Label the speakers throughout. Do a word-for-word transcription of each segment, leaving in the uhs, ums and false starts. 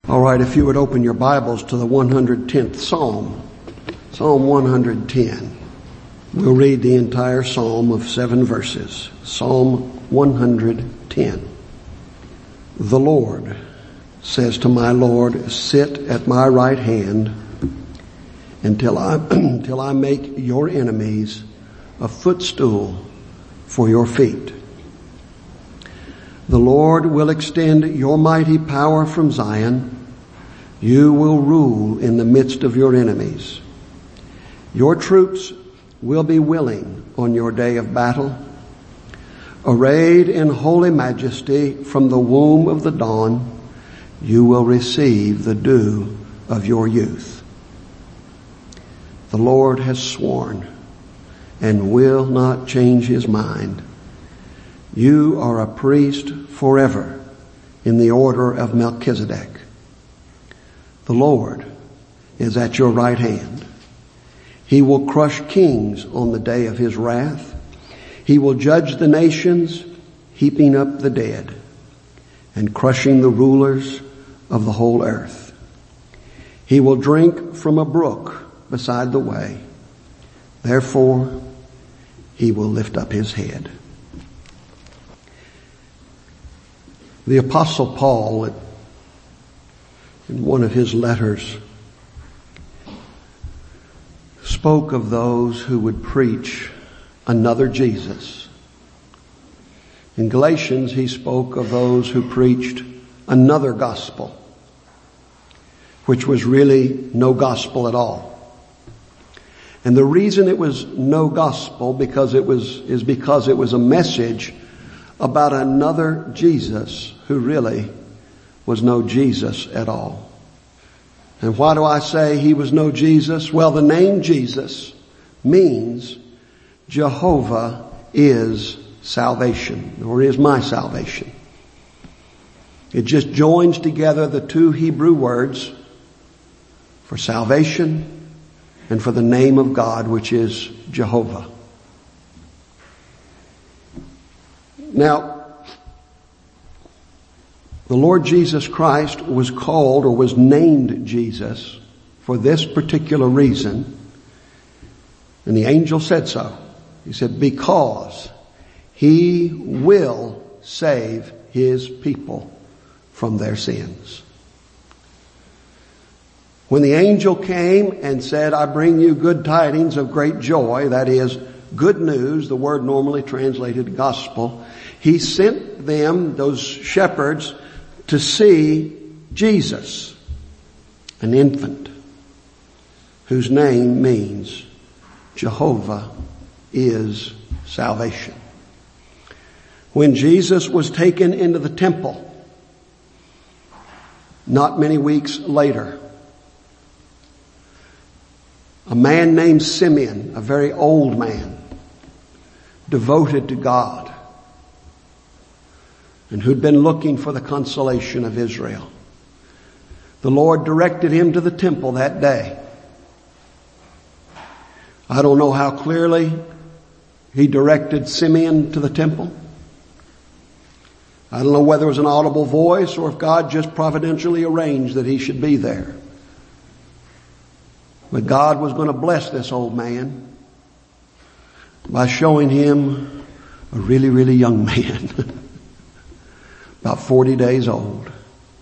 Speaker 1: All right, if you would open your Bibles to the one hundred tenth Psalm, Psalm one hundred ten. We'll read the entire psalm of seven verses. Psalm one hundred ten. The Lord says to my Lord, sit at my right hand until I, until I make your enemies a footstool for your feet. The Lord will extend your mighty power from Zion. You will rule in the midst of your enemies. Your troops will be willing on your day of battle. Arrayed in holy majesty from the womb of the dawn, you will receive the dew of your youth. The Lord has sworn and will not change his mind. You are a priest forever in the order of Melchizedek. The Lord is at your right hand. He will crush kings on the day of his wrath. He will judge the nations, heaping up the dead and crushing the rulers of the whole earth. He will drink from a brook beside the way. Therefore, he will lift up his head. The Apostle Paul, in one of his letters, spoke of those who would preach another Jesus. In Galatians, he spoke of those who preached another gospel, which was really no gospel at all. And the reason it was no gospel because it was, is because it was a message about another Jesus who really was no Jesus at all. And why do I say he was no Jesus? Well, the name Jesus means Jehovah is salvation, or is my salvation. It just joins together the two Hebrew words for salvation and for the name of God, which is Jehovah. Now, the Lord Jesus Christ was called or was named Jesus for this particular reason. And the angel said so. He said, because he will save his people from their sins. When the angel came and said, I bring you good tidings of great joy, that is good news, the word normally translated gospel, he sent them, those shepherds, to see Jesus, an infant, whose name means Jehovah is salvation. When Jesus was taken into the temple, not many weeks later, a man named Simeon, a very old man, devoted to God, and who'd been looking for the consolation of Israel. The Lord directed him to the temple that day. I don't know how clearly he directed Simeon to the temple. I don't know whether it was an audible voice or if God just providentially arranged that he should be there. But God was going to bless this old man by showing him a really, really young man. About forty days old.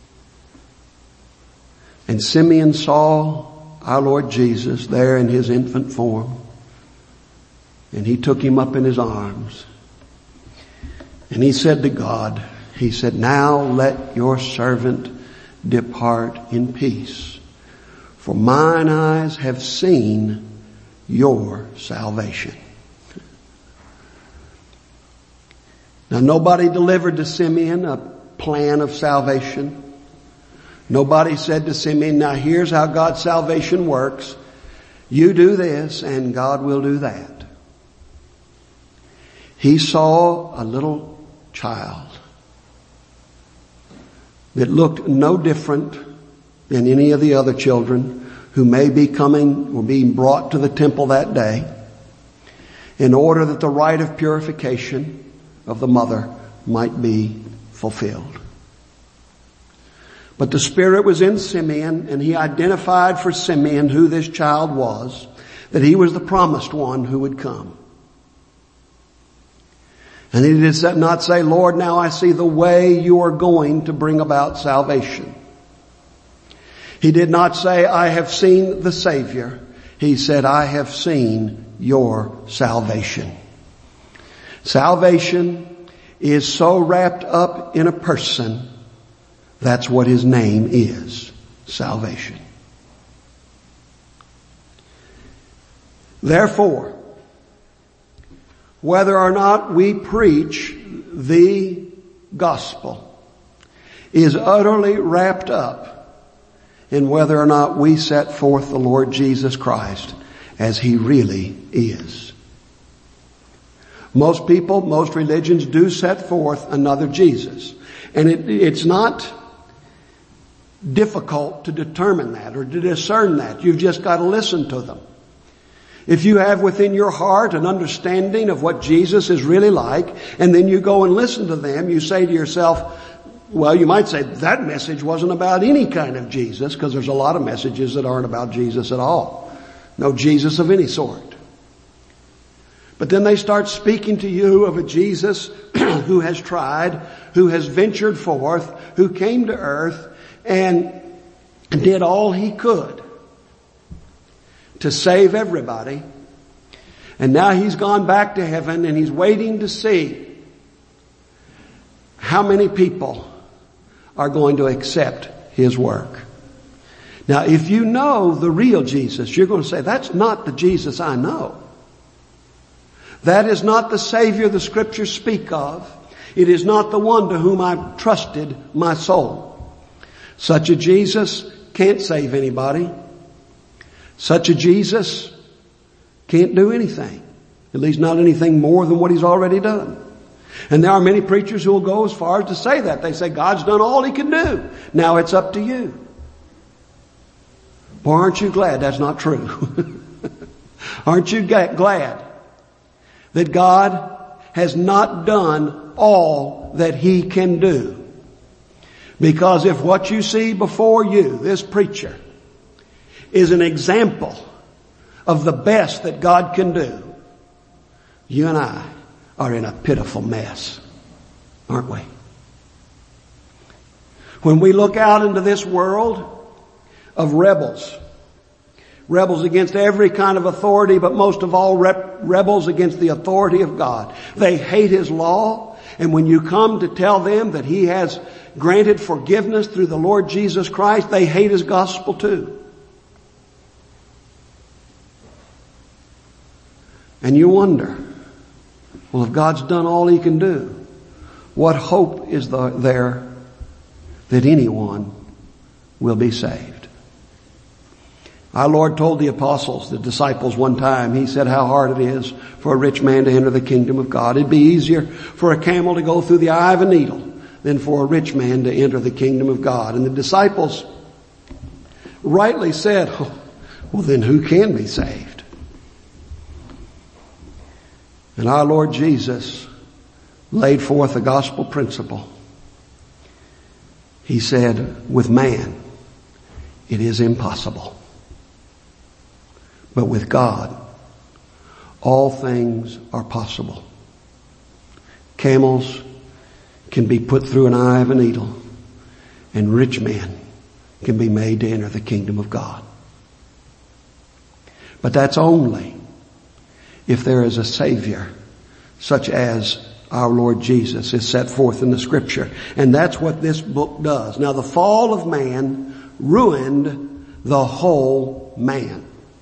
Speaker 1: And Simeon saw our Lord Jesus there in his infant form. And he took him up in his arms. And he said to God, he said, now let your servant depart in peace. For mine eyes have seen your salvation. Now, nobody delivered to Simeon a plan of salvation. Nobody said to Simeon, now here's how God's salvation works. You do this and God will do that. He saw a little child that looked no different than any of the other children who may be coming or being brought to the temple that day in order that the rite of purification of the mother might be fulfilled. But the Spirit was in Simeon, and he identified for Simeon who this child was, that he was the promised one who would come. And he did not say, Lord, now I see the way you are going to bring about salvation. He did not say, I have seen the Savior. He said, I have seen your salvation. Salvation is so wrapped up in a person. That's what his name is. Salvation. Therefore, whether or not we preach the gospel is utterly wrapped up in whether or not we set forth the Lord Jesus Christ as he really is. Most people, most religions do set forth another Jesus. And it, it's not difficult to determine that or to discern that. You've just got to listen to them. If you have within your heart an understanding of what Jesus is really like, and then you go and listen to them, you say to yourself, well, you might say that message wasn't about any kind of Jesus, because there's a lot of messages that aren't about Jesus at all. No Jesus of any sort. But then they start speaking to you of a Jesus who has tried, who has ventured forth, who came to earth and did all he could to save everybody. And now he's gone back to heaven and he's waiting to see how many people are going to accept his work. Now, if you know the real Jesus, you're going to say, that's not the Jesus I know. That is not the Savior the Scriptures speak of. It is not the one to whom I've trusted my soul. Such a Jesus can't save anybody. Such a Jesus can't do anything. At least not anything more than what he's already done. And there are many preachers who will go as far as to say that. They say God's done all he can do. Now it's up to you. Boy, aren't you glad that's not true? Aren't you glad that God has not done all that he can do? Because if what you see before you, this preacher, is an example of the best that God can do, you and I are in a pitiful mess, aren't we? When we look out into this world of rebels, rebels against every kind of authority, but most of all rep- rebels against the authority of God. They hate his law, and when you come to tell them that he has granted forgiveness through the Lord Jesus Christ, they hate his gospel too. And you wonder, well, if God's done all he can do, what hope is there that anyone will be saved? Our Lord told the apostles, the disciples one time, he said how hard it is for a rich man to enter the kingdom of God. It'd be easier for a camel to go through the eye of a needle than for a rich man to enter the kingdom of God. And the disciples rightly said, oh, well, then who can be saved? And our Lord Jesus laid forth a gospel principle. He said, with man, it is impossible. But with God, all things are possible. Camels can be put through an eye of a needle, and rich men can be made to enter the kingdom of God. But that's only if there is a Savior such as our Lord Jesus is set forth in the Scripture. And that's what this book does. Now, the fall of man ruined the whole man.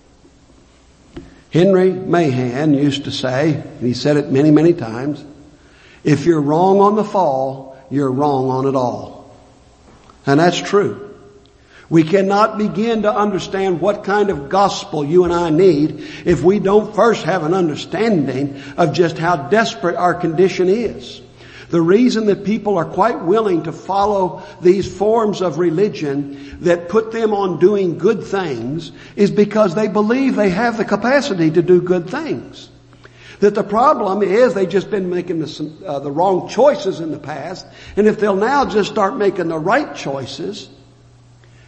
Speaker 1: Henry Mahan used to say, and he said it many, many times, if you're wrong on the fall, you're wrong on it all. And that's true. We cannot begin to understand what kind of gospel you and I need if we don't first have an understanding of just how desperate our condition is. The reason that people are quite willing to follow these forms of religion that put them on doing good things is because they believe they have the capacity to do good things. That the problem is they've just been making the, uh, the wrong choices in the past, and if they'll now just start making the right choices,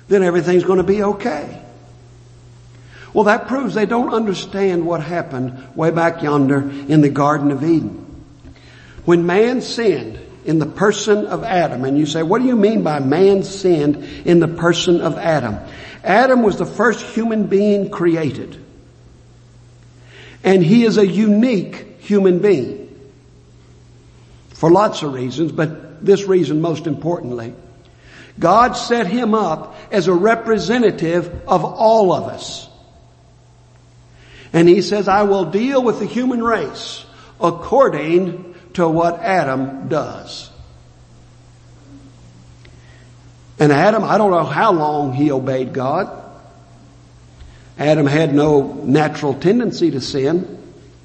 Speaker 1: then everything's going to be okay. Well, that proves they don't understand what happened way back yonder in the Garden of Eden. When man sinned in the person of Adam, and you say, what do you mean by man sinned in the person of Adam? Adam was the first human being created. And he is a unique human being. For lots of reasons, but this reason most importantly. God set him up as a representative of all of us. And he says, I will deal with the human race according to what Adam does. And Adam, I don't know how long he obeyed God. Adam had no natural tendency to sin.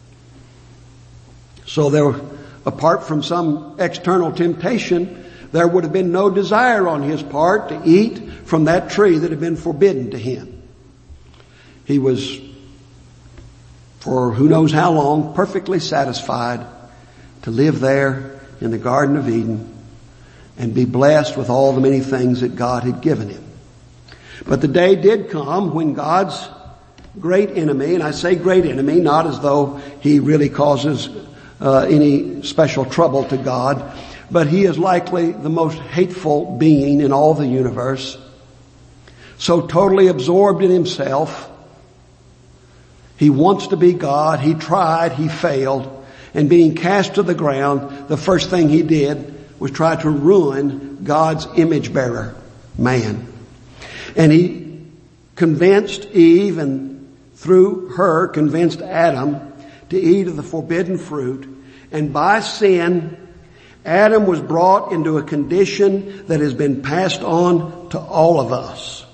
Speaker 1: So there, apart from some external temptation, there would have been no desire on his part to eat from that tree that had been forbidden to him. He was, for who knows how long, perfectly satisfied to live there in the Garden of Eden and be blessed with all the many things that God had given him. But the day did come when God's great enemy, and I say great enemy not as though he really causes uh, any special trouble to God, but he is likely the most hateful being in all the universe. So totally absorbed in himself. He wants to be God. He tried. He failed. And being cast to the ground, the first thing he did was try to ruin God's image bearer, man. And he convinced Eve, and through her convinced Adam to eat of the forbidden fruit. And by sin, Adam was brought into a condition that has been passed on to all of us.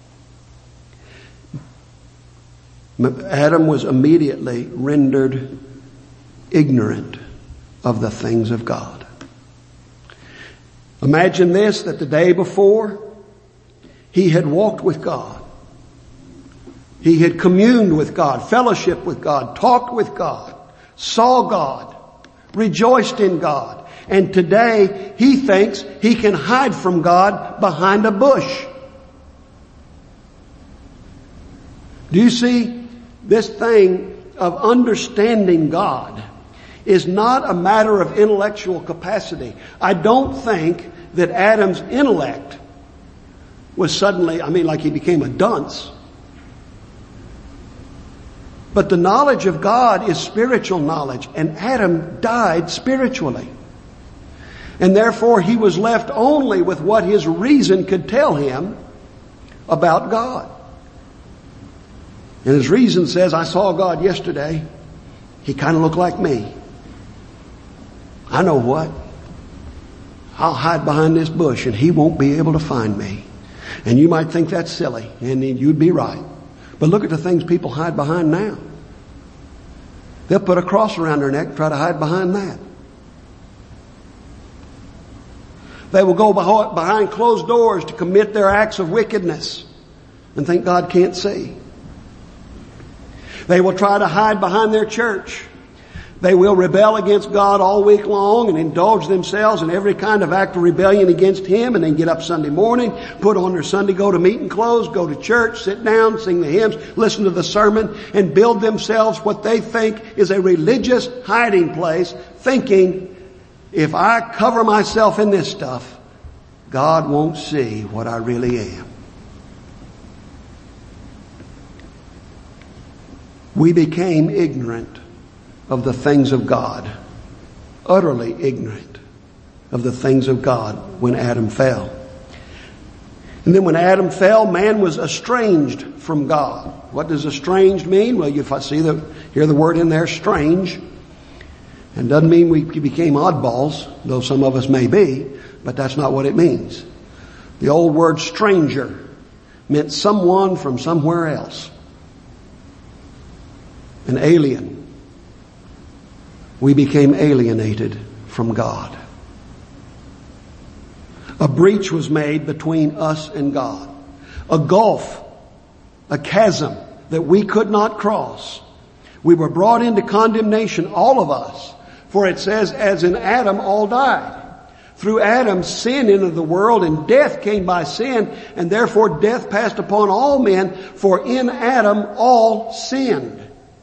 Speaker 1: Adam was immediately rendered ignorant of the things of God. Imagine this, that the day before, he had walked with God. He had communed with God, fellowshiped with God, talked with God, saw God, rejoiced in God. And today he thinks he can hide from God behind a bush. Do you see, this thing of understanding God is not a matter of intellectual capacity. I don't think that Adam's intellect was suddenly, I mean, like he became a dunce. But the knowledge of God is spiritual knowledge, and Adam died spiritually. And therefore he was left only with what his reason could tell him about God. And his reason says, I saw God yesterday. He kind of looked like me. I know what. I'll hide behind this bush and he won't be able to find me. And you might think that's silly, and you'd be right. But look at the things people hide behind now. They'll put a cross around their neck and try to hide behind that. They will go behind closed doors to commit their acts of wickedness and think God can't see. They will try to hide behind their church. They will rebel against God all week long and indulge themselves in every kind of act of rebellion against Him, and then get up Sunday morning, put on their Sunday go-to-meeting clothes, go to church, sit down, sing the hymns, listen to the sermon, and build themselves what they think is a religious hiding place, thinking, if I cover myself in this stuff, God won't see what I really am. We became ignorant of the things of God, utterly ignorant of the things of God when Adam fell. And then when Adam fell, man was estranged from God. What does estranged mean? Well, if I see the, hear the word in there, strange, and doesn't mean we became oddballs, though some of us may be, but that's not what it means. The old word stranger meant someone from somewhere else. An alien. We became alienated from God. A breach was made between us and God. A gulf, a chasm that we could not cross. We were brought into condemnation, all of us. For it says, as in Adam all died. Through Adam, sin entered the world, and death came by sin, and therefore death passed upon all men, for in Adam all sinned.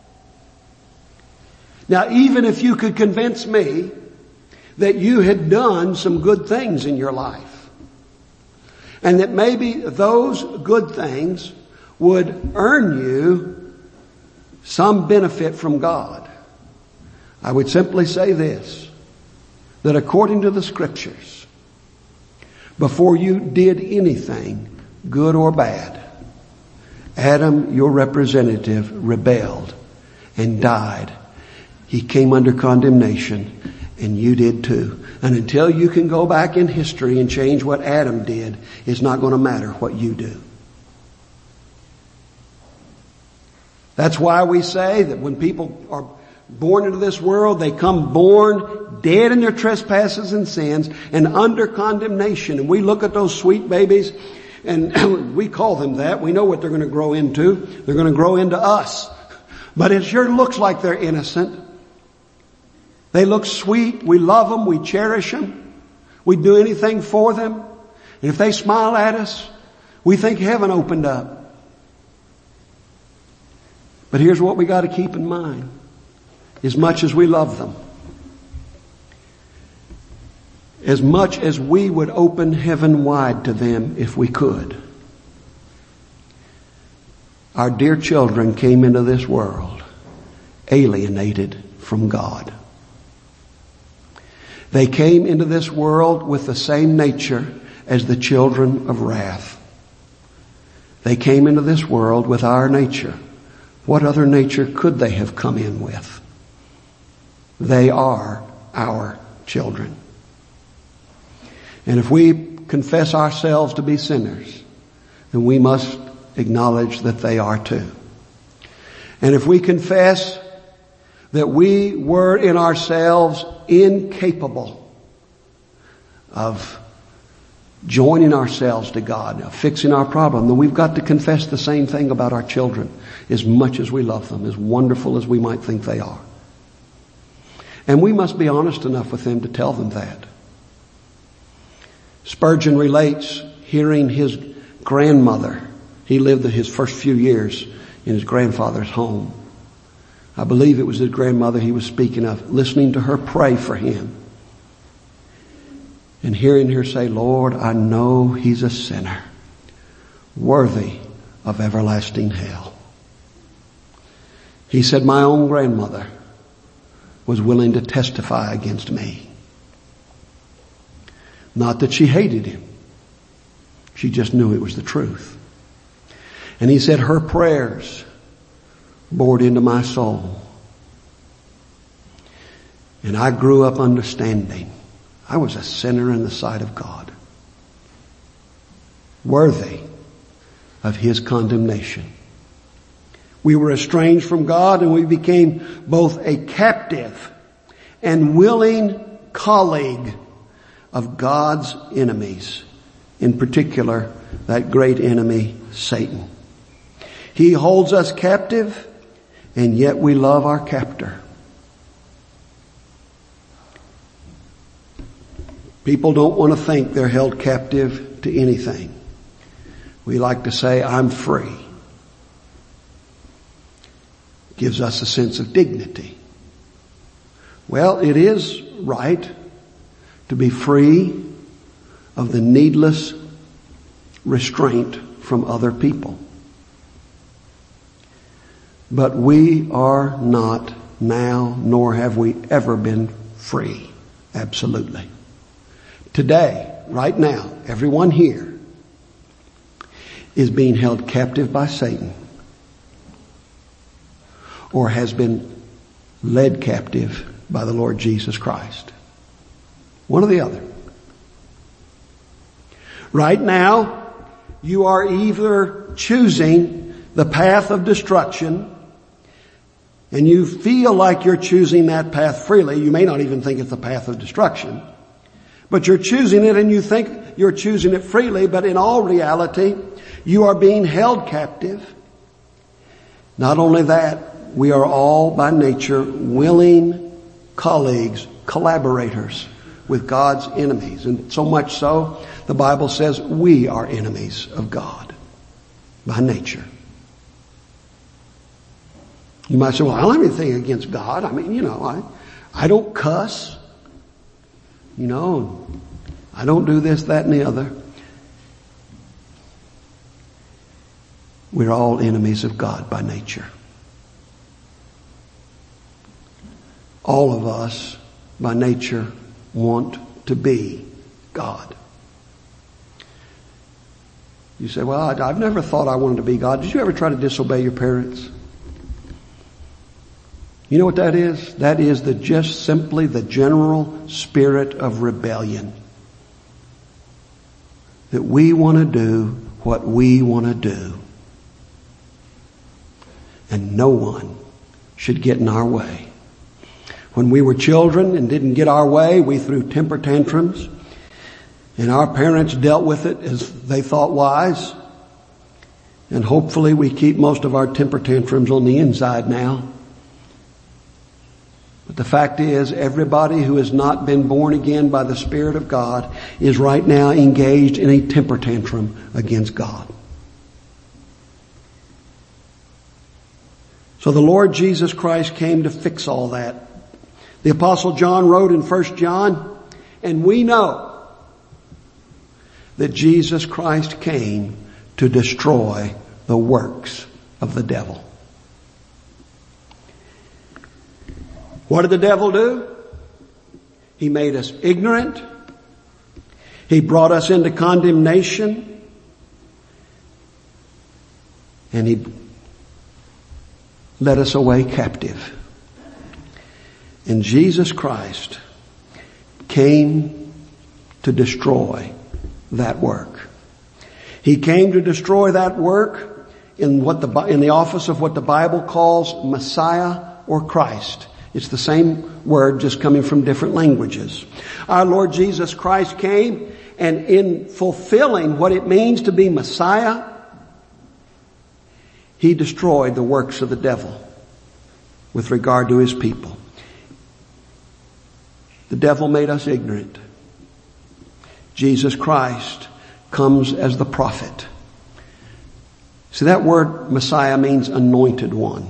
Speaker 1: Now, even if you could convince me that you had done some good things in your life, and that maybe those good things would earn you some benefit from God, I would simply say this, that according to the Scriptures, before you did anything, good or bad, Adam, your representative, rebelled and died. He came under condemnation, and you did too. And until you can go back in history and change what Adam did, it's not going to matter what you do. That's why we say that when people are born into this world, they come born dead in their trespasses and sins and under condemnation. And we look at those sweet babies and we call them that. We know what they're going to grow into. They're going to grow into us. But it sure looks like they're innocent. They look sweet. We love them. We cherish them. We do anything for them. And if they smile at us, we think heaven opened up. But here's what we got to keep in mind. As much as we love them, as much as we would open heaven wide to them if we could, our dear children came into this world alienated from God. They came into this world with the same nature as the children of wrath. They came into this world with our nature. What other nature could they have come in with? They are our children. And if we confess ourselves to be sinners, then we must acknowledge that they are too. And if we confess that we were in ourselves incapable of joining ourselves to God, of fixing our problem, then we've got to confess the same thing about our children, as much as we love them, as wonderful as we might think they are. And we must be honest enough with them to tell them that. Spurgeon relates hearing his grandmother. He lived his first few years in his grandfather's home. I believe it was his grandmother he was speaking of, listening to her pray for him. And hearing her say, Lord, I know he's a sinner, worthy of everlasting hell. He said, my own grandmother was willing to testify against me. Not that she hated him. She just knew it was the truth. And he said her prayers bored into my soul. And I grew up understanding I was a sinner in the sight of God, worthy of his condemnation. We were estranged from God, and we became both a captive and willing colleague of God's enemies, in particular that great enemy, Satan. He holds us captive, and yet we love our captor. People don't want to think they're held captive to anything. We like to say, I'm free. Gives us a sense of dignity. Well, it is right to be free of the needless restraint from other people. But we are not now, nor have we ever been free. Absolutely. Today, right now, everyone here is being held captive by Satan, or has been led captive by the Lord Jesus Christ. One or the other. Right now, you are either choosing the path of destruction, and you feel like you're choosing that path freely. You may not even think it's the path of destruction, but you're choosing it and you think you're choosing it freely, but in all reality, you are being held captive. Not only that, we are all by nature willing colleagues, collaborators with God's enemies. And so much so, the Bible says we are enemies of God by nature. You might say, well, I don't have anything against God. I mean, you know, I, I don't cuss. You know, I don't do this, that, and the other. We're all enemies of God by nature. All of us, by nature, want to be God. You say, well, I've never thought I wanted to be God. Did you ever try to disobey your parents? You know what that is? That is the just simply the general spirit of rebellion. That we want to do what we want to do. And no one should get in our way. When we were children and didn't get our way, we threw temper tantrums. And our parents dealt with it as they thought wise. And hopefully we keep most of our temper tantrums on the inside now. But the fact is, everybody who has not been born again by the Spirit of God is right now engaged in a temper tantrum against God. So the Lord Jesus Christ came to fix all that. The Apostle John wrote in First John, and we know that Jesus Christ came to destroy the works of the devil. What did the devil do? He made us ignorant. He brought us into condemnation. And he led us away captive. And Jesus Christ came to destroy that work. He came to destroy that work in what the, in the office of what the Bible calls Messiah or Christ. It's the same word, just coming from different languages. Our Lord Jesus Christ came, and in fulfilling what it means to be Messiah, He destroyed the works of the devil with regard to His people. The devil made us ignorant. Jesus Christ comes as the prophet. See, that word Messiah means anointed one.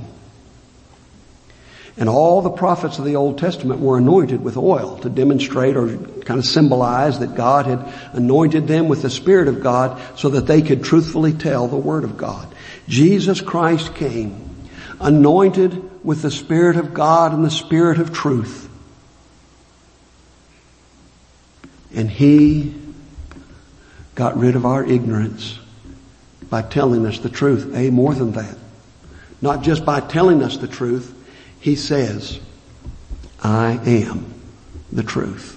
Speaker 1: And all the prophets of the Old Testament were anointed with oil to demonstrate or kind of symbolize that God had anointed them with the Spirit of God so that they could truthfully tell the Word of God. Jesus Christ came anointed with the Spirit of God and the Spirit of truth. And He got rid of our ignorance by telling us the truth. A, more than that. Not just by telling us the truth. He says, I am the truth.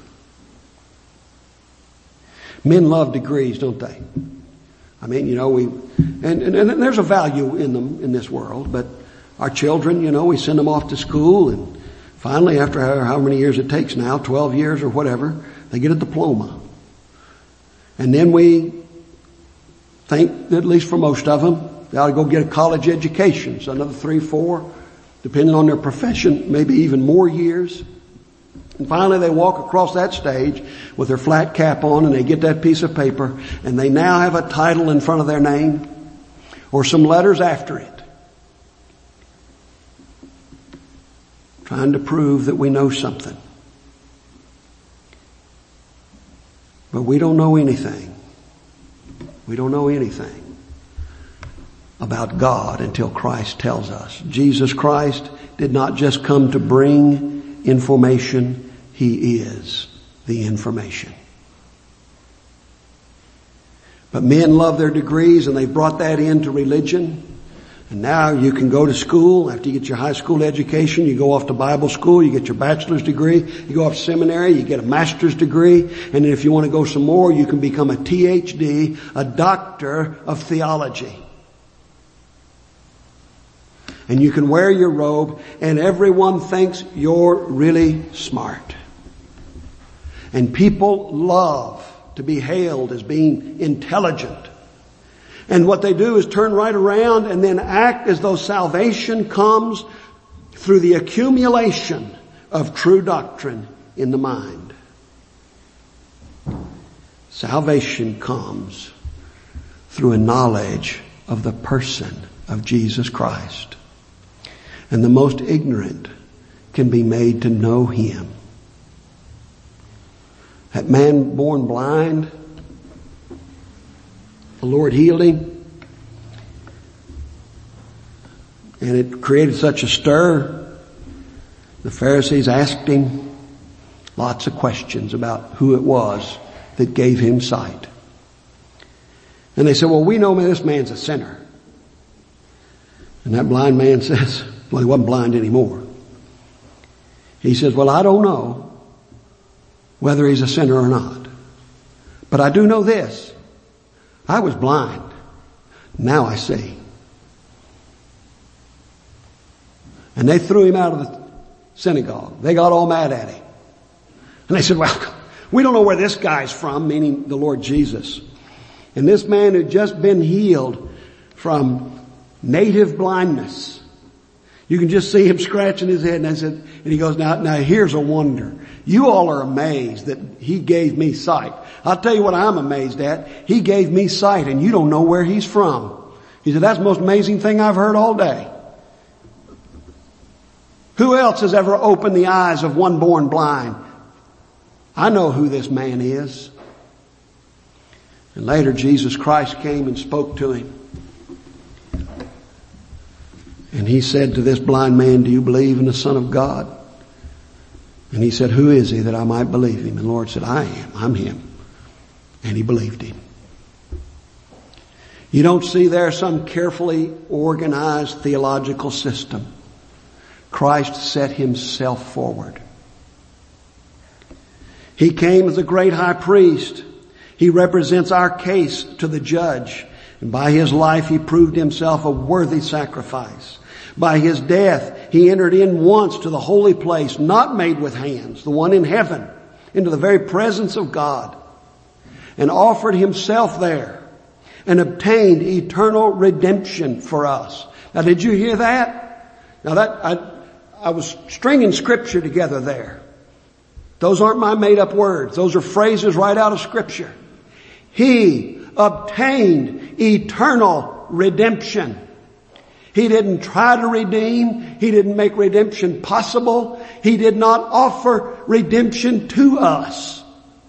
Speaker 1: Men love degrees, don't they? I mean, you know, we, and, and, and there's a value in them in this world, but our children, you know, we send them off to school, and finally, after how, how many years it takes now, twelve years or whatever, they get a diploma. And then we think that, at least for most of them, they ought to go get a college education. So another three, four, depending on their profession, maybe even more years. And finally they walk across that stage with their flat cap on, and they get that piece of paper, and they now have a title in front of their name or some letters after it, trying to prove that we know something. But we don't know anything. We don't know anything about God until Christ tells us. Jesus Christ did not just come to bring information. He is the information. But men love their degrees, and they brought that into religion. And now you can go to school. After you get your high school education, you go off to Bible school, you get your bachelor's degree, you go off to seminary, you get a master's degree, and then if you want to go some more, you can become a T H D, a doctor of theology. And you can wear your robe, and everyone thinks you're really smart. And people love to be hailed as being intelligent. And what they do is turn right around and then act as though salvation comes through the accumulation of true doctrine in the mind. Salvation comes through a knowledge of the person of Jesus Christ. And the most ignorant can be made to know Him. That man born blind, the Lord healed him. And it created such a stir. The Pharisees asked him lots of questions about who it was that gave him sight. And they said, well, we know this man's a sinner. And that blind man says, well, he wasn't blind anymore. He says, well, I don't know whether he's a sinner or not. But I do know this. I was blind. Now I see. And they threw him out of the synagogue. They got all mad at him. And they said, well, we don't know where this guy's from, meaning the Lord Jesus. And this man had just been healed from native blindness. You can just see him scratching his head. And I said, and he goes, now, now here's a wonder. You all are amazed that he gave me sight. I'll tell you what I'm amazed at. He gave me sight and you don't know where he's from. He said, that's the most amazing thing I've heard all day. Who else has ever opened the eyes of one born blind? I know who this man is. And later Jesus Christ came and spoke to him. And he said to this blind man, do you believe in the Son of God? And he said, who is he that I might believe him? And the Lord said, I am. I'm him. And he believed him. You don't see there some carefully organized theological system. Christ set himself forward. He came as a great high priest. He represents our case to the judge. And by his life he proved himself a worthy sacrifice. By his death he entered in once to the holy place, not made with hands, the one in heaven, into the very presence of God, and offered himself there and obtained eternal redemption for us. Now did you hear that? Now that, I, I was stringing scripture together there. Those aren't my made up words. Those are phrases right out of scripture. He obtained eternal redemption. He didn't try to redeem. He didn't make redemption possible. He did not offer redemption to us.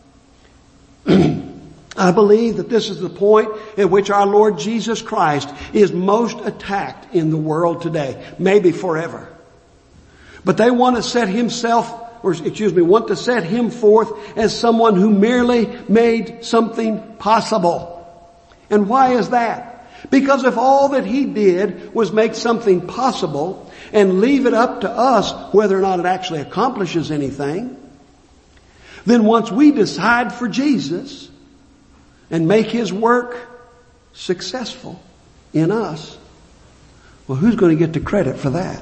Speaker 1: I believe that this is the point at which our Lord Jesus Christ is most attacked in the world today, maybe forever. But they want to set himself, or excuse me, want to set him forth as someone who merely made something possible. And why is that? Because if all that he did was make something possible and leave it up to us whether or not it actually accomplishes anything, then once we decide for Jesus and make his work successful in us, well, who's going to get the credit for that?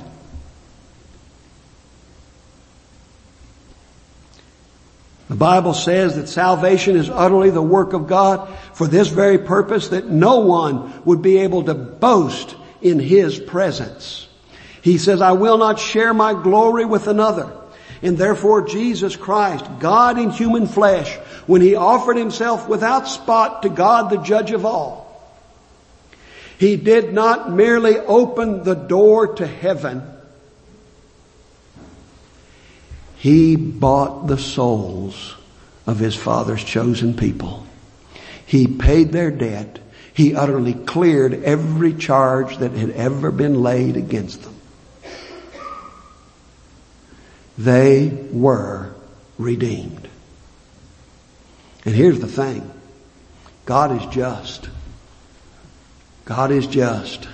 Speaker 1: The Bible says that salvation is utterly the work of God for this very purpose, that no one would be able to boast in his presence. He says, I will not share my glory with another. And therefore Jesus Christ, God in human flesh, when he offered himself without spot to God, the judge of all, he did not merely open the door to heaven. He bought the souls of his Father's chosen people. He paid their debt. He utterly cleared every charge that had ever been laid against them. They were redeemed. And here's the thing. God is just. God is just.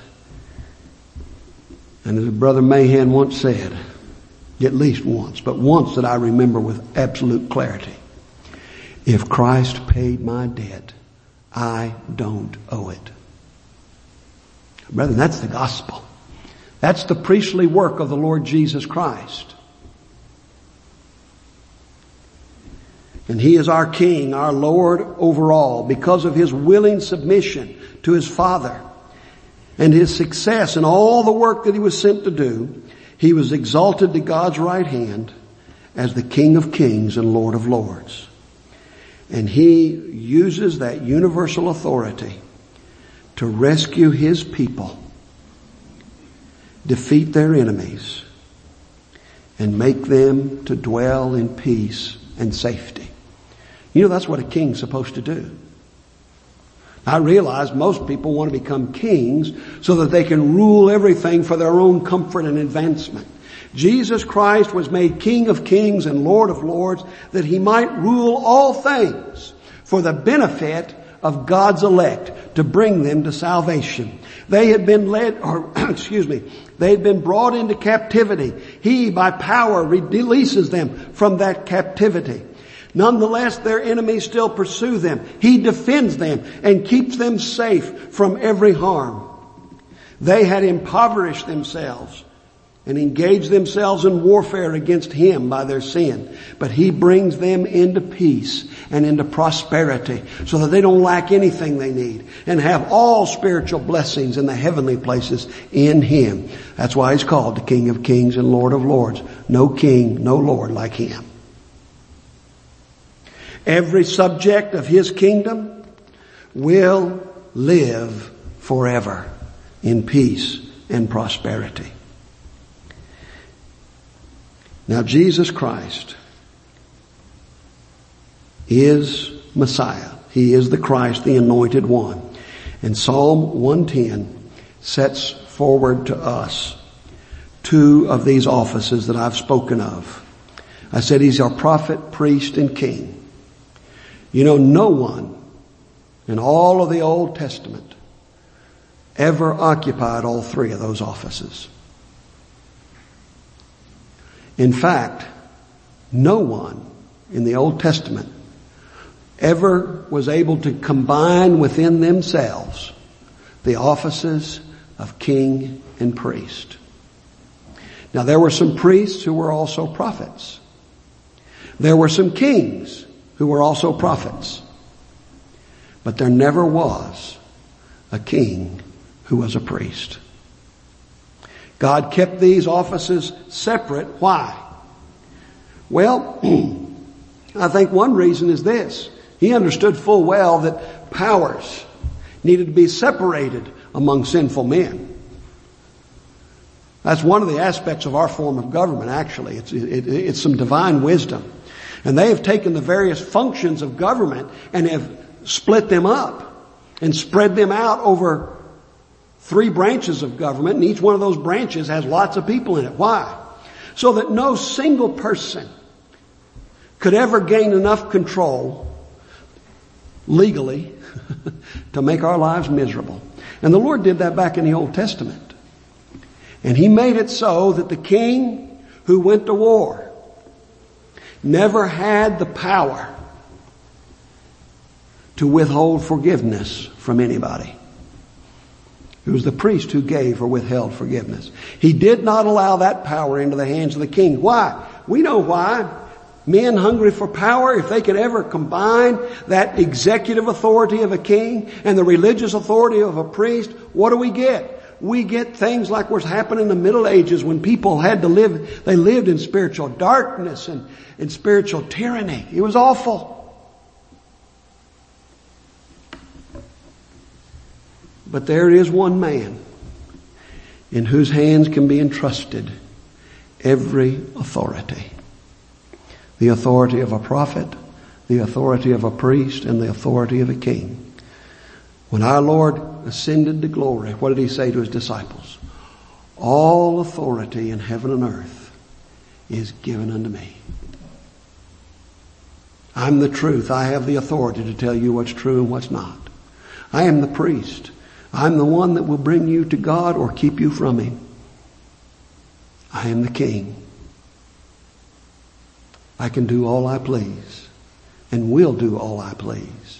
Speaker 1: And as Brother Mahan once said, at least once, but once that I remember with absolute clarity, if Christ paid my debt, I don't owe it. Brethren, that's the gospel. That's the priestly work of the Lord Jesus Christ. And he is our King, our Lord over all, because of his willing submission to his Father and his success in all the work that he was sent to do. He was exalted to God's right hand as the King of Kings and Lord of Lords. And he uses that universal authority to rescue his people, defeat their enemies, and make them to dwell in peace and safety. You know, that's what a king's supposed to do. I realize most people want to become kings so that they can rule everything for their own comfort and advancement. Jesus Christ was made King of kings and Lord of lords that he might rule all things for the benefit of God's elect, to bring them to salvation. They had been led, or excuse me, they had been brought into captivity. He by power releases them from that captivity. Nonetheless, their enemies still pursue them. He defends them and keeps them safe from every harm. They had impoverished themselves and engaged themselves in warfare against him by their sin. But he brings them into peace and into prosperity so that they don't lack anything they need and have all spiritual blessings in the heavenly places in him. That's why he's called the King of kings and Lord of lords. No king, no Lord like him. Every subject of his kingdom will live forever in peace and prosperity. Now, Jesus Christ is Messiah. He is the Christ, the anointed one. And Psalm one ten sets forward to us two of these offices that I've spoken of. I said he's our prophet, priest, and king. You know, no one in all of the Old Testament ever occupied all three of those offices. In fact, no one in the Old Testament ever was able to combine within themselves the offices of king and priest. Now, there were some priests who were also prophets. There were some kings who were also prophets. But there never was a king who was a priest. God kept these offices separate. Why? Well, I think one reason is this. He understood full well that powers needed to be separated among sinful men. That's one of the aspects of our form of government, actually. It's, it, it's some divine wisdom. And they have taken the various functions of government and have split them up and spread them out over three branches of government, and each one of those branches has lots of people in it. Why? So that no single person could ever gain enough control legally to make our lives miserable. And the Lord did that back in the Old Testament. And he made it so that the king who went to war never had the power to withhold forgiveness from anybody. It was the priest who gave or withheld forgiveness. He did not allow that power into the hands of the king. Why? We know why. Men hungry for power, if they could ever combine that executive authority of a king and the religious authority of a priest, what do we get? We get things like what's happened in the Middle Ages when people had to live, they lived in spiritual darkness and, and spiritual tyranny. It was awful. But there is one man in whose hands can be entrusted every authority. The authority of a prophet, the authority of a priest, and the authority of a king. When our Lord ascended to glory, what did he say to his disciples? All authority in heaven and earth is given unto me. I'm the truth. I have the authority to tell you what's true and what's not. I am the priest. I'm the one that will bring you to God or keep you from him. I am the king. I can do all I please and will do all I please.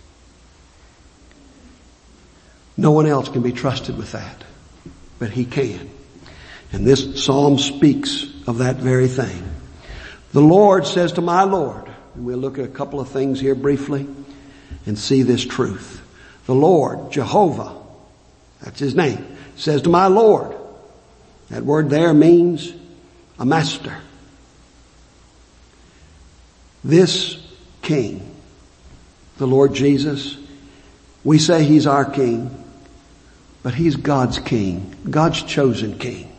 Speaker 1: No one else can be trusted with that, but he can. And this psalm speaks of that very thing. The Lord says to my Lord, and we'll look at a couple of things here briefly and see this truth. The Lord, Jehovah, that's his name, says to my Lord. That word there means a master. This king the Lord Jesus. We say He's our King, but He's God's King, God's chosen King.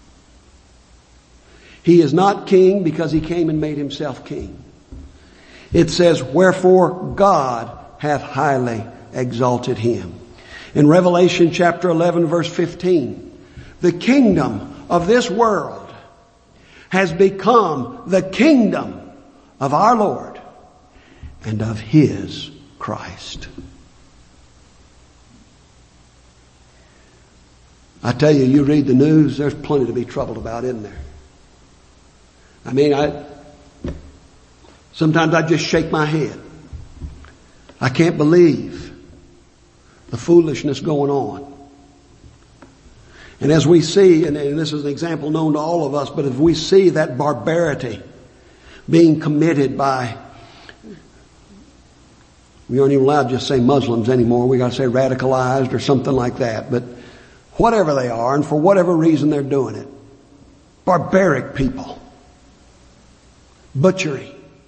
Speaker 1: He is not King because He came and made Himself King. It says, wherefore God hath highly exalted Him. In Revelation chapter eleven verse fifteen, the kingdom of this world has become the kingdom of our Lord and of His Christ. I tell you, you read the news, there's plenty to be troubled about, isn't there? I mean, I, sometimes I just shake my head. I can't believe the foolishness going on. And as we see, and, and this is an example known to all of us, but if we see that barbarity being committed by, we aren't even allowed to just say Muslims anymore. We got to say radicalized or something like that. But whatever they are, and for whatever reason they're doing it, barbaric people, butchery,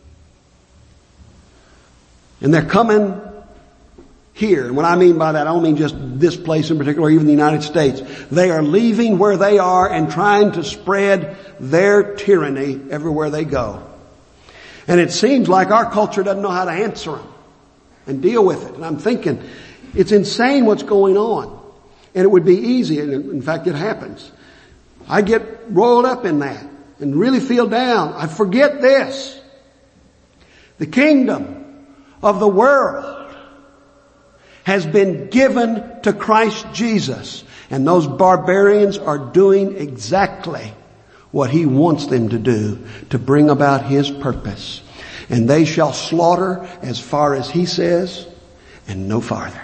Speaker 1: and they're coming here. And what I mean by that, I don't mean just this place in particular, or even the United States. They are leaving where they are and trying to spread their tyranny everywhere they go. And it seems like our culture doesn't know how to answer them and deal with it. And I'm thinking, it's insane what's going on. And it would be easy, and in fact it happens. I get rolled up in that and really feel down. I forget this. The kingdom of the world has been given to Christ Jesus. And those barbarians are doing exactly what He wants them to do to bring about His purpose. And they shall slaughter as far as He says and no farther.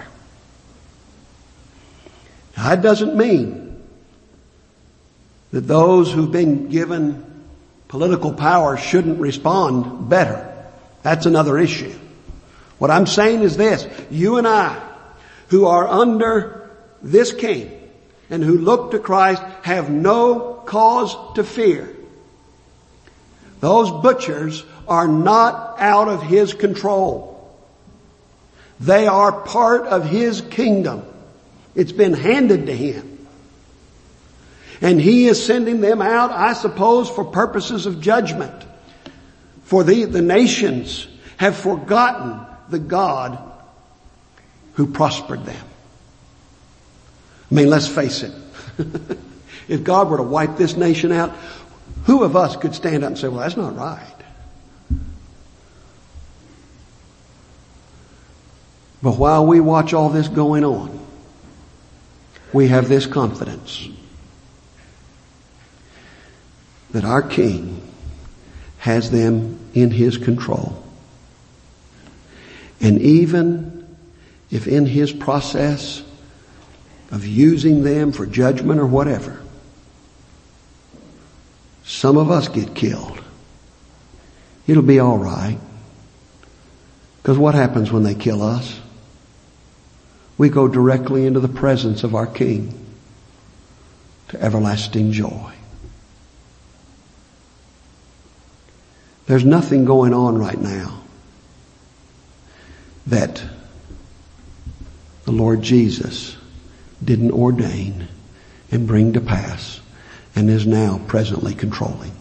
Speaker 1: Now, that doesn't mean that those who've been given political power shouldn't respond better. That's another issue. What I'm saying is this: you and I, who are under this King and who look to Christ, have no cause to fear. Those butchers are not out of His control. They are part of His kingdom. It's been handed to Him. And He is sending them out, I suppose, for purposes of judgment. For the, the nations have forgotten the God who prospered them. I mean, let's face it. If God were to wipe this nation out, who of us could stand up and say, well, that's not right? But while we watch all this going on, we have this confidence that our King has them in His control. And even if in His process of using them for judgment or whatever, some of us get killed, it'll be all right. Because what happens when they kill us? We go directly into the presence of our King to everlasting joy. There's nothing going on right now that the Lord Jesus didn't ordain and bring to pass and is now presently controlling.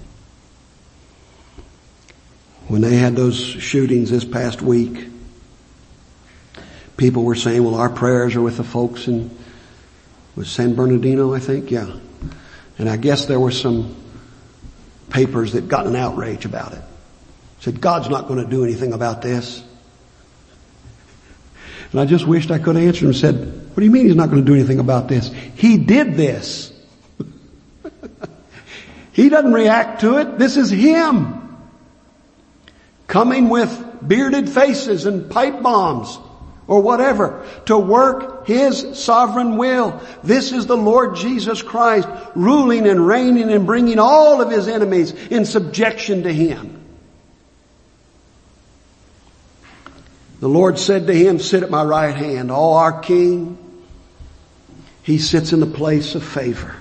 Speaker 1: When they had those shootings this past week, people were saying, well, our prayers are with the folks in, was San Bernardino, I think? Yeah. And I guess there were some papers that got an outrage about it. Said, God's not going to do anything about this. And I just wished I could have answered and said, what do you mean He's not going to do anything about this? He did this. He doesn't react to it. This is Him coming with bearded faces and pipe bombs or whatever to work His sovereign will. This is the Lord Jesus Christ ruling and reigning and bringing all of His enemies in subjection to Him. The Lord said to Him, sit at my right hand. Oh, our King, He sits in the place of favor.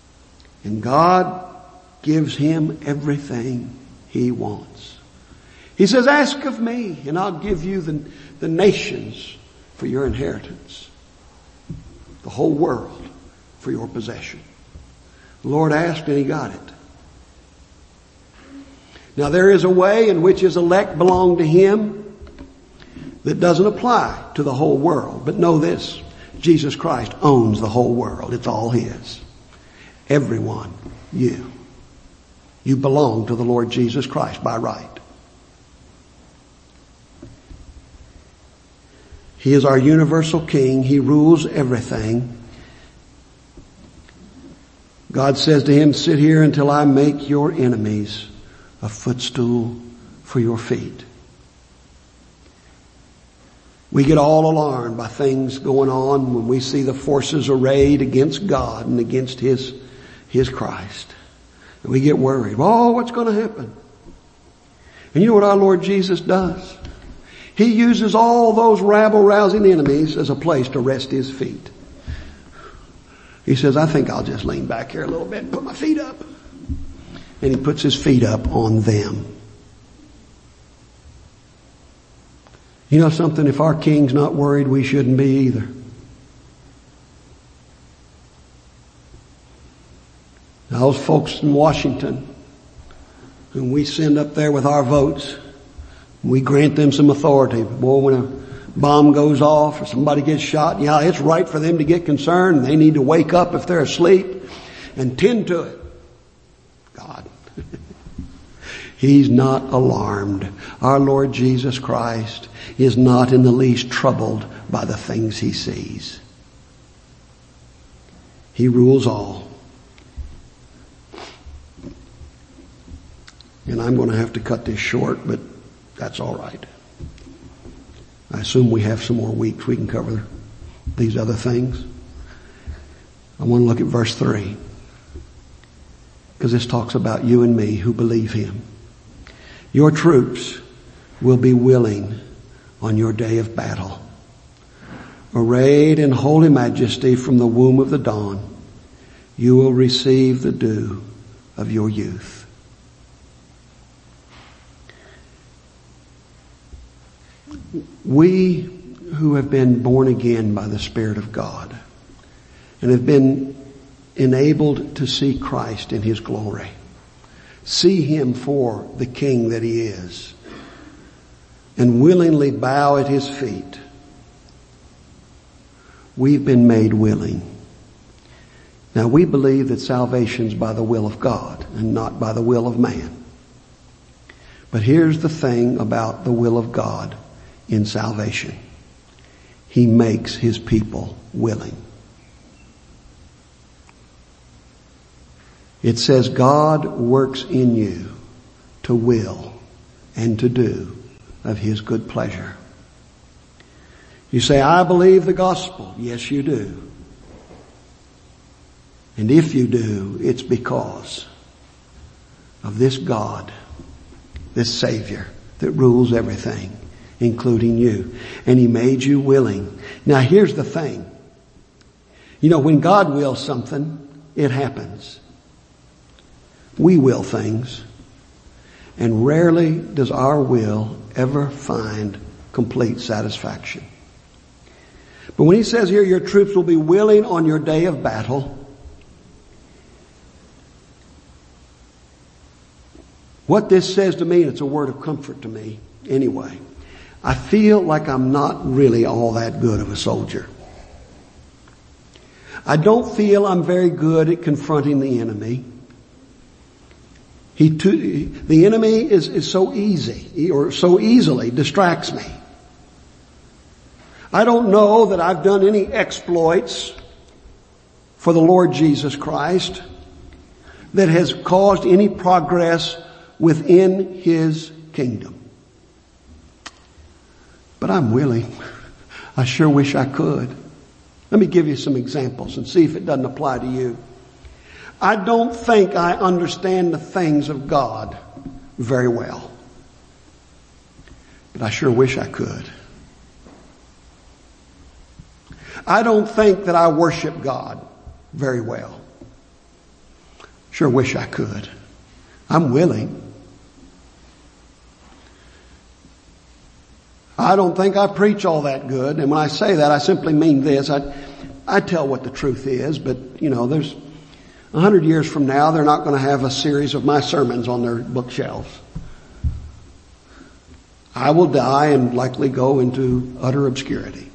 Speaker 1: And God gives Him everything He wants. He says, ask of me and I'll give you the, the nations for your inheritance. The whole world for your possession. The Lord asked and he got it. Now there is a way in which his elect belong to him that doesn't apply to the whole world. But know this, Jesus Christ owns the whole world. It's all his. Everyone, you. You belong to the Lord Jesus Christ by right. He is our universal king. He rules everything. God says to him, sit here until I make your enemies a footstool for your feet. We get all alarmed by things going on when we see the forces arrayed against God and against His, His Christ. And we get worried. Oh, what's going to happen? And you know what our Lord Jesus does? He uses all those rabble-rousing enemies as a place to rest His feet. He says, I think I'll just lean back here a little bit and put my feet up. And He puts His feet up on them. You know something? If our king's not worried, we shouldn't be either. Now, those folks in Washington, whom we send up there with our votes, we grant them some authority. Boy, when a bomb goes off or somebody gets shot, yeah, it's right for them to get concerned. They need to wake up if they're asleep and tend to it. God. He's not alarmed. Our Lord Jesus Christ is not in the least troubled by the things He sees. He rules all. And I'm going to have to cut this short, but that's all right. I assume we have some more weeks we can cover these other things. I want to look at verse three. Because this talks about you and me who believe Him. Your troops will be willing on your day of battle. Arrayed in holy majesty from the womb of the dawn, you will receive the dew of your youth. We who have been born again by the Spirit of God and have been enabled to see Christ in His glory, see Him for the King that He is, and willingly bow at His feet, we've been made willing. Now we believe that salvation's by the will of God and not by the will of man. But here's the thing about the will of God in salvation. He makes His people willing. It says God works in you to will and to do of His good pleasure. You say, I believe the gospel. Yes, you do. And if you do, it's because of this God, this Savior that rules everything, including you. And He made you willing. Now here's the thing. You know, when God wills something, it happens. We will things, and rarely does our will ever find complete satisfaction. But when He says here, your troops will be willing on your day of battle, what this says to me, and it's a word of comfort to me anyway, I feel like I'm not really all that good of a soldier. I don't feel I'm very good at confronting the enemy. He too, the enemy is, is so easy, or so easily distracts me. I don't know that I've done any exploits for the Lord Jesus Christ that has caused any progress within His kingdom. But I'm willing. I sure wish I could. Let me give you some examples and see if it doesn't apply to you. I don't think I understand the things of God very well. But I sure wish I could. I don't think that I worship God very well. Sure wish I could. I'm willing. I don't think I preach all that good. And when I say that, I simply mean this. I, I tell what the truth is, but you know, there's a hundred years from now, they're not going to have a series of my sermons on their bookshelves. I will die and likely go into utter obscurity.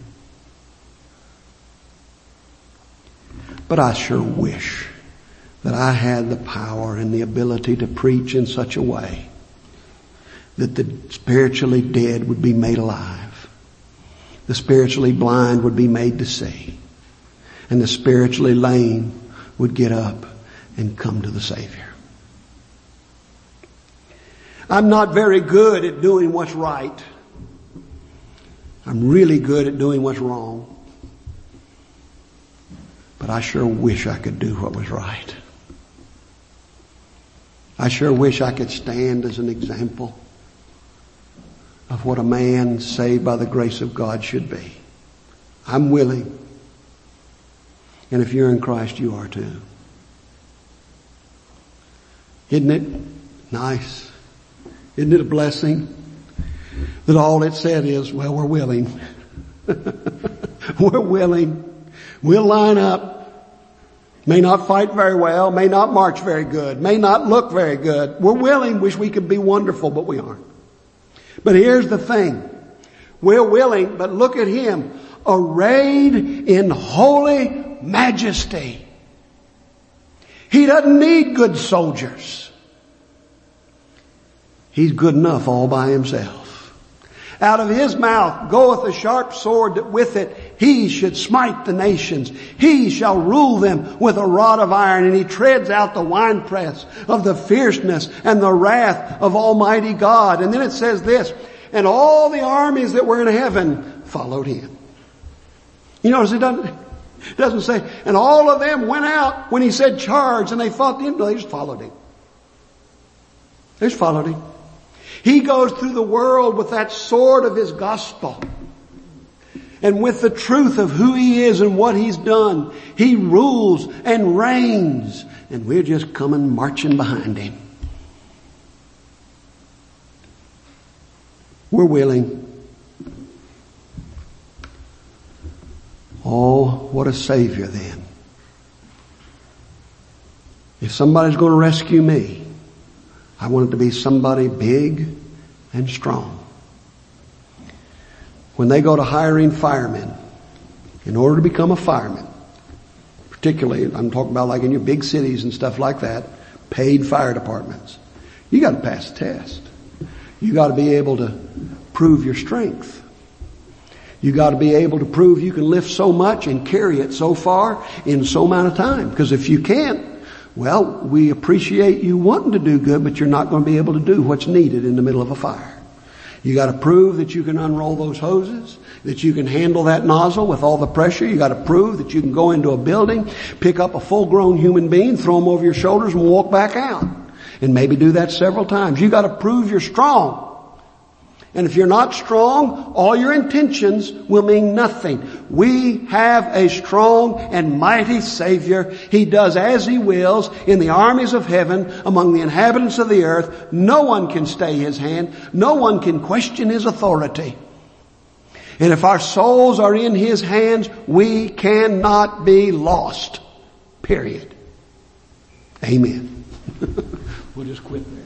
Speaker 1: But I sure wish that I had the power and the ability to preach in such a way that the spiritually dead would be made alive. The spiritually blind would be made to see. And the spiritually lame would get up and come to the Savior. I'm not very good at doing what's right. I'm really good at doing what's wrong. But I sure wish I could do what was right. I sure wish I could stand as an example of what a man saved by the grace of God should be. I'm willing. And if you're in Christ, you are too. Isn't it nice? Isn't it a blessing that all it said is, well, we're willing. We're willing. We'll line up. May not fight very well, may not march very good, may not look very good. We're willing. Wish we could be wonderful, but we aren't. But here's the thing. We're willing, but look at him, arrayed in holy majesty. He doesn't need good soldiers. He's good enough all by himself. Out of his mouth goeth a sharp sword, that with it he should smite the nations. He shall rule them with a rod of iron, and he treads out the winepress of the fierceness and the wrath of Almighty God. And then it says this, and all the armies that were in heaven followed him. You notice it doesn't, it doesn't say, and all of them went out when he said charge, and they fought him. No, they just followed him. They just followed him. He goes through the world with that sword of his gospel. And with the truth of who he is and what he's done. He rules and reigns. And we're just coming marching behind him. We're willing. Oh, what a Savior then. If somebody's going to rescue me, I want it to be somebody big and strong. When they go to hiring firemen, in order to become a fireman, particularly, I'm talking about like in your big cities and stuff like that, paid fire departments, you got to pass the test. You got to be able to prove your strength. You got to be able to prove you can lift so much and carry it so far in so amount of time. Because if you can't, well, we appreciate you wanting to do good, but you're not going to be able to do what's needed in the middle of a fire. You got to prove that you can unroll those hoses, that you can handle that nozzle with all the pressure. You got to prove that you can go into a building, pick up a full-grown human being, throw them over your shoulders, and walk back out. And maybe do that several times. You got to prove you're strong. And if you're not strong, all your intentions will mean nothing. We have a strong and mighty Savior. He does as He wills in the armies of heaven, among the inhabitants of the earth. No one can stay His hand. No one can question His authority. And if our souls are in His hands, we cannot be lost. Period. Amen. We'll just quit there.